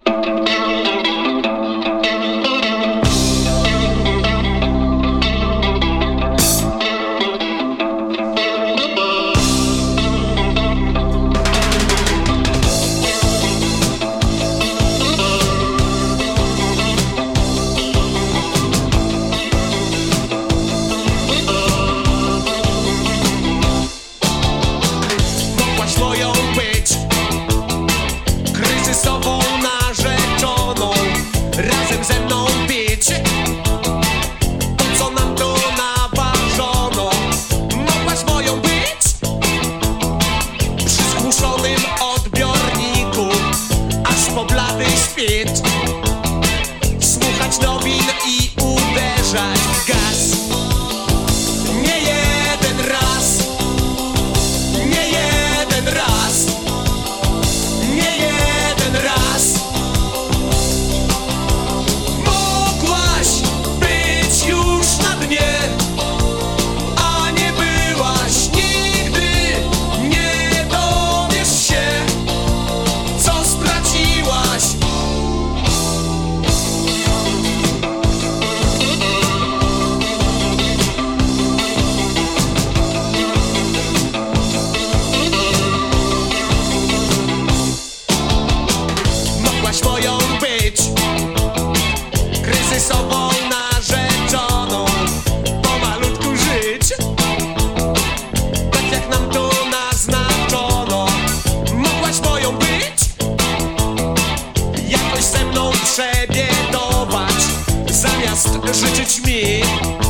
Słuchać nowin i uderzać w gaz. Nie jeden raz, nie jeden raz, nie jeden raz. Mogłaś być już na dnie, a nie byłaś nigdy. Nie dowiesz się, co straciłaś. Moją być kryzysową narzeczoną, pomalutku żyć, tak jak nam tu naznaczono. Mogłaś moją być, jakoś ze mną przebiedować, zamiast życzyć mi